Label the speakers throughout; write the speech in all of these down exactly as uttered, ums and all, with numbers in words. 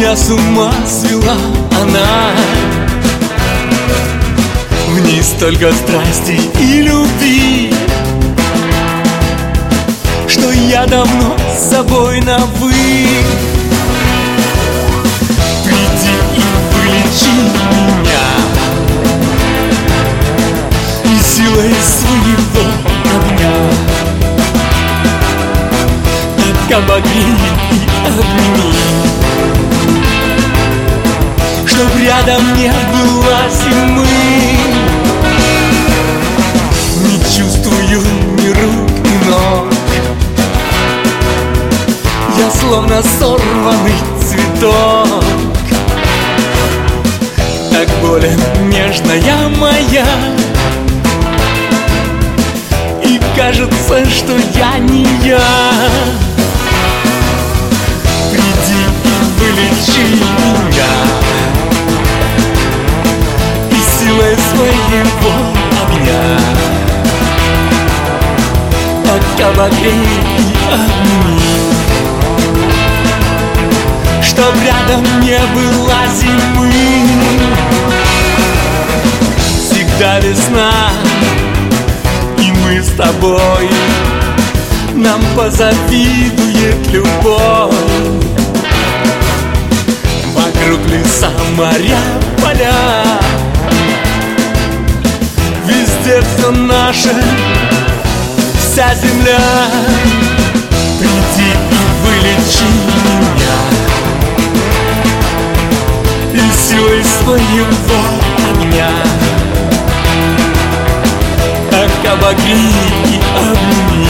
Speaker 1: Меня с ума свела она. В ней столько страсти и любви, что я давно с собой на «вы». Приди и вылечи меня, и силой своего огня так обогрей и обними, чтоб рядом не было зимы. Не чувствую ни рук, ни ног, я словно сорванный цветок. Так болен нежная моя, и кажется, что я не я. Приди и вылечи меня, и силой своего огня так обогрей и обними, чтоб рядом не было зимы. Всегда весна, и мы с тобой, нам позавидует любовь. Вокруг леса, моря, поля, везде все наше, вся земля. Приди и вылечи меня, и силой своего огня так обогрей и обними,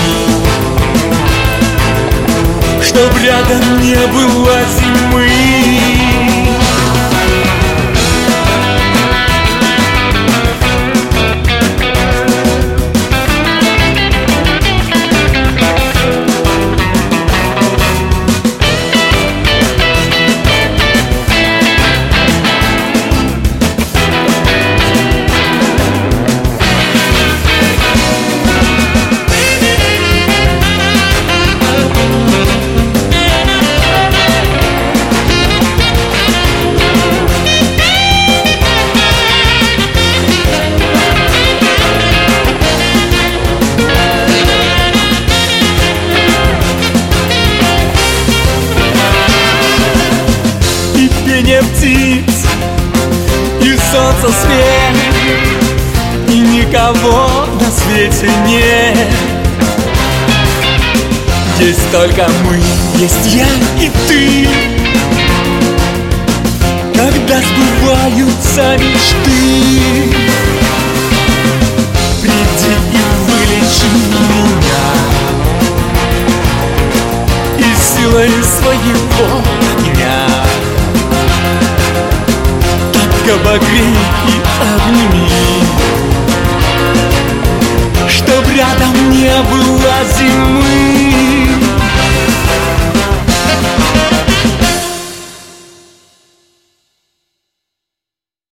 Speaker 1: чтоб рядом не было зимы. Пение птиц и солнце свет, и никого на свете нет. Есть только мы, есть я и ты, когда сбываются мечты. Приди и вылечи меня, и силой своего огня обогрей и обними,